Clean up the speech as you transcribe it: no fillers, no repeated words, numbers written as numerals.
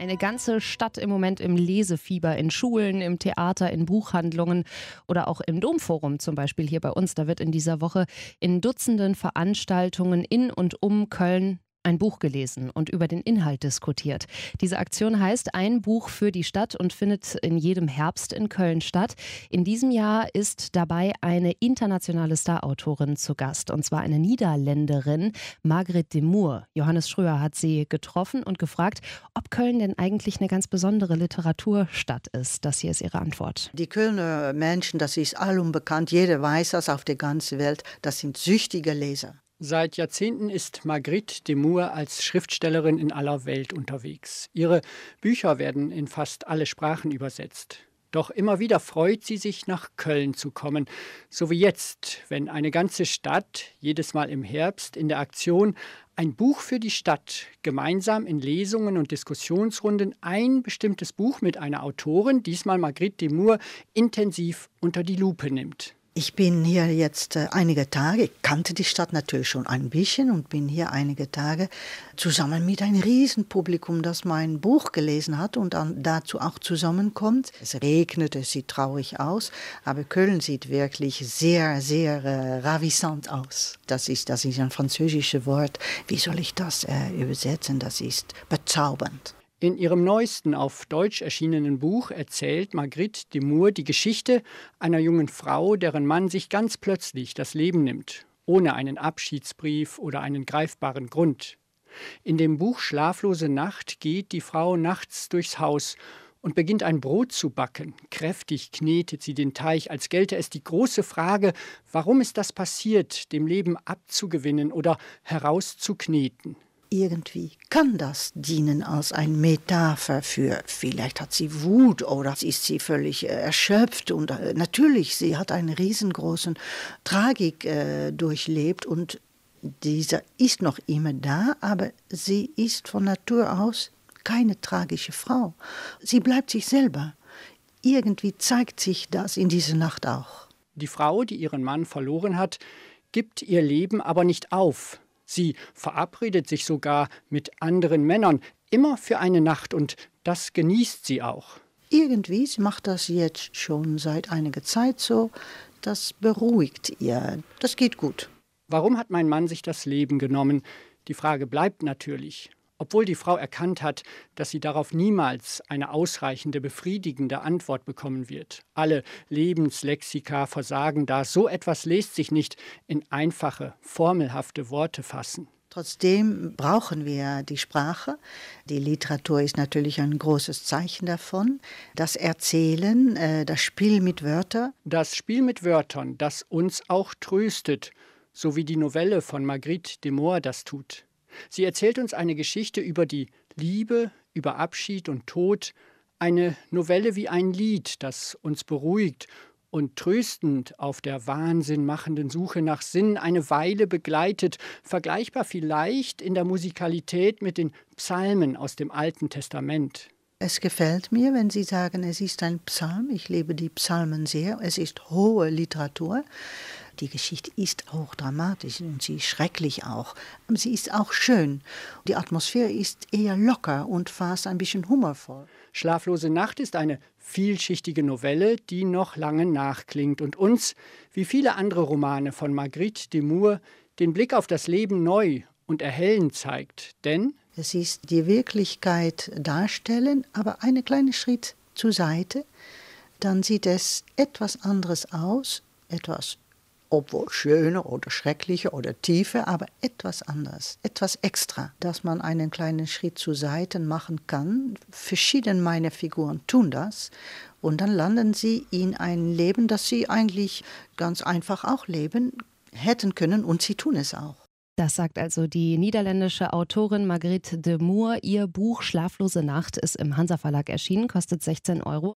Eine ganze Stadt im Moment im Lesefieber, in Schulen, im Theater, in Buchhandlungen oder auch im Domforum zum Beispiel hier bei uns. Da wird in dieser Woche in Dutzenden Veranstaltungen in und um Köln ein Buch gelesen und über den Inhalt diskutiert. Diese Aktion heißt Ein Buch für die Stadt und findet in jedem Herbst in Köln statt. In diesem Jahr ist dabei eine internationale Starautorin zu Gast, und zwar eine Niederländerin, Margriet de Moor. Johannes Schröer hat sie getroffen und gefragt, ob Köln denn eigentlich eine ganz besondere Literaturstadt ist. Das hier ist ihre Antwort. Die Kölner Menschen, das ist allum bekannt, jeder weiß das auf der ganzen Welt, das sind süchtige Leser. Seit Jahrzehnten ist Margriet de Moor als Schriftstellerin in aller Welt unterwegs. Ihre Bücher werden in fast alle Sprachen übersetzt. Doch immer wieder freut sie sich, nach Köln zu kommen. So wie jetzt, wenn eine ganze Stadt, jedes Mal im Herbst, in der Aktion Ein Buch für die Stadt gemeinsam in Lesungen und Diskussionsrunden ein bestimmtes Buch mit einer Autorin, diesmal Margriet de Moor, intensiv unter die Lupe nimmt. Ich bin hier jetzt einige Tage, ich kannte die Stadt natürlich schon ein bisschen und bin hier einige Tage zusammen mit einem Riesenpublikum, das mein Buch gelesen hat und dazu auch zusammenkommt. Es regnet, es sieht traurig aus, aber Köln sieht wirklich sehr, sehr ravissant aus. Das ist ein französisches Wort. Wie soll ich das übersetzen? Das ist bezaubernd. In ihrem neuesten auf Deutsch erschienenen Buch erzählt Margriet de Moor die Geschichte einer jungen Frau, deren Mann sich ganz plötzlich das Leben nimmt, ohne einen Abschiedsbrief oder einen greifbaren Grund. In dem Buch Schlaflose Nacht geht die Frau nachts durchs Haus und beginnt ein Brot zu backen. Kräftig knetet sie den Teig, als gelte es die große Frage, warum ist das passiert, dem Leben abzugewinnen oder herauszukneten. Irgendwie kann das dienen als eine Metapher für, vielleicht hat sie Wut oder ist sie völlig erschöpft. Und natürlich, sie hat eine riesengroße Tragik durchlebt und dieser ist noch immer da, aber sie ist von Natur aus keine tragische Frau. Sie bleibt sich selber. Irgendwie zeigt sich das in dieser Nacht auch. Die Frau, die ihren Mann verloren hat, gibt ihr Leben aber nicht auf. Sie verabredet sich sogar mit anderen Männern, immer für eine Nacht, und das genießt sie auch. Irgendwie, sie macht das jetzt schon seit einiger Zeit so, das beruhigt ihr, das geht gut. Warum hat mein Mann sich das Leben genommen? Die Frage bleibt natürlich. Obwohl die Frau erkannt hat, dass sie darauf niemals eine ausreichende, befriedigende Antwort bekommen wird. Alle Lebenslexika versagen da. So etwas lässt sich nicht in einfache, formelhafte Worte fassen. Trotzdem brauchen wir die Sprache. Die Literatur ist natürlich ein großes Zeichen davon. Das Erzählen, das Spiel mit Wörtern. Das Spiel mit Wörtern, das uns auch tröstet, so wie die Novelle von Margriet de Moor das tut. Sie erzählt uns eine Geschichte über die Liebe, über Abschied und Tod, eine Novelle wie ein Lied, das uns beruhigt und tröstend auf der wahnsinnmachenden Suche nach Sinn eine Weile begleitet, vergleichbar vielleicht in der Musikalität mit den Psalmen aus dem Alten Testament. Es gefällt mir, wenn Sie sagen, es ist ein Psalm. Ich liebe die Psalmen sehr. Es ist hohe Literatur. Die Geschichte ist auch dramatisch und sie ist schrecklich auch. Aber sie ist auch schön. Die Atmosphäre ist eher locker und fast ein bisschen humorvoll. Schlaflose Nacht ist eine vielschichtige Novelle, die noch lange nachklingt und uns, wie viele andere Romane von Margriet de Moor, den Blick auf das Leben neu und erhellend zeigt. Denn es ist die Wirklichkeit darstellen, aber einen kleinen Schritt zur Seite, dann sieht es etwas anderes aus, etwas, obwohl schöner oder schrecklicher oder tiefer, aber etwas anderes, etwas extra, dass man einen kleinen Schritt zur Seite machen kann. Verschiedene meiner Figuren tun das und dann landen sie in ein Leben, das sie eigentlich ganz einfach auch leben hätten können und sie tun es auch. Das sagt also die niederländische Autorin Margriet de Moor. Ihr Buch Schlaflose Nacht ist im Hansa Verlag erschienen, kostet 16 €.